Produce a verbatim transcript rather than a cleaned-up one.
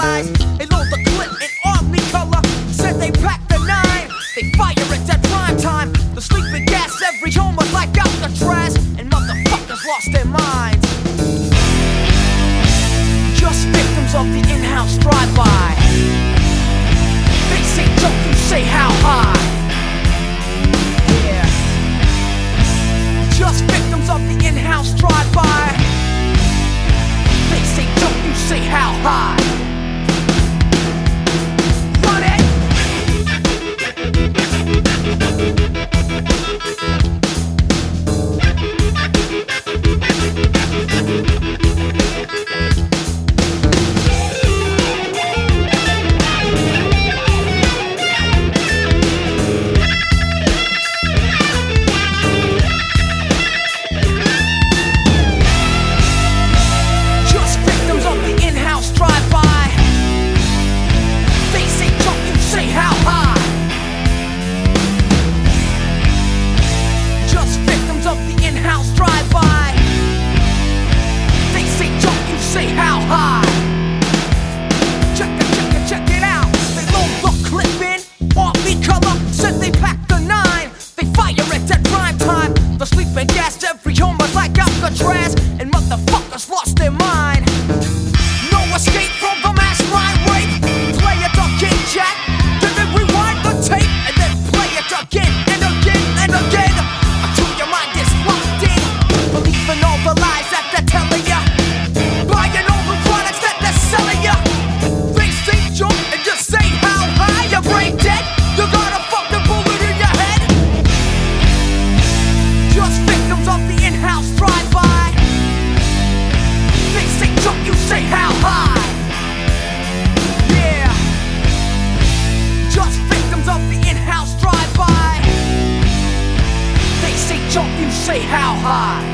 lies. They load the clip in army color. Said they packed the nine. They fire it at prime time. The sleeping gas every home was like Alcatraz. And motherfuckers lost their minds. Just victims of the in-house drive-by. They say jump, you say how high. Yeah. Just victims of the in-house drive-by. They say jump, you say how high. Run it. And motherfuckers lost their mind. No escape from the mass mind rape. Play it again, Jack. Then they rewind the tape and then play it again and again and again until your mind is locked in. Believing all the lies that they're telling ya. Buying all the products that they're selling ya. They say jump and just say how high. Your brain dead. You got a fucking bullet in your head. Just victims of the in-house drive-by. You say how high. Yeah. Just victims of the in-house drive-by. They say jump, you say how high.